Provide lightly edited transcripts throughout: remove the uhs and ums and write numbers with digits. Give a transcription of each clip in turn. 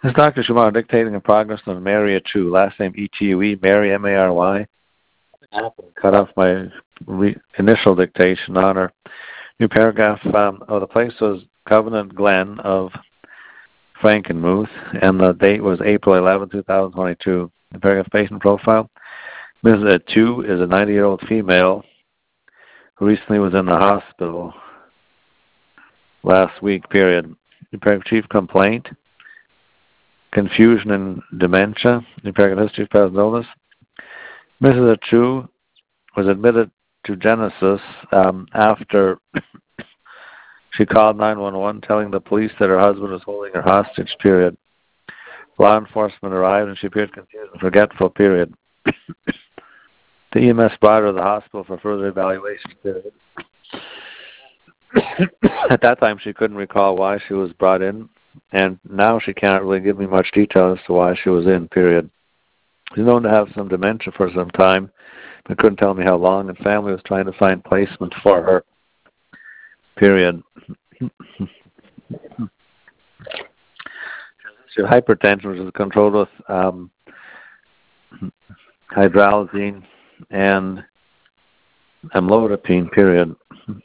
This Dr. Schumacher dictating in progress on Mary Atue, last name E-T-U-E, Mary, M-A-R-Y. Cut off my initial dictation on her. New paragraph, the place was Covenant Glen of Frankenmuth, and the date was April 11, 2022. The paragraph patient profile. Mrs. Atue is a 90-year-old female who recently was in the hospital last week, period. The paragraph chief complaint. Confusion and dementia. The paragraph history of present illness. Mrs. Atue was admitted to Genesis after she called 911 telling the police that her husband was holding her hostage, period. Law enforcement arrived and she appeared confused and forgetful, period. The EMS brought her to the hospital for further evaluation, period. At that time, she couldn't recall why she was brought in, and now she can't really give me much detail as to why she was in, period. She's known to have some dementia for some time, but couldn't tell me how long, and family was trying to find placement for her, period. Hypertension, which is controlled with hydralazine and amlodipine, period.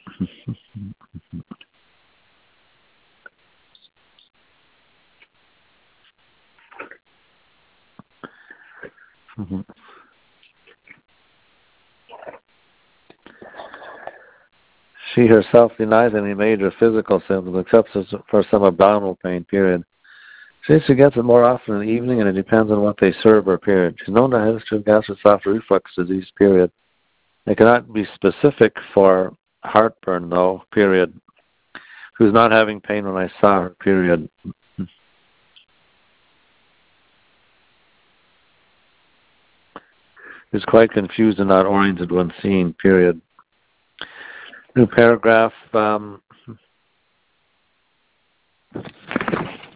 She herself denies any major physical symptoms except for some abdominal pain, period. She says she gets it more often in the evening, and it depends on what they serve her, period. She's known to have a history of gastroesophageal reflux disease, period. It cannot be specific for heartburn, though, period. She was not having pain when I saw her, period. She's quite confused and not oriented when seen, period. New paragraph.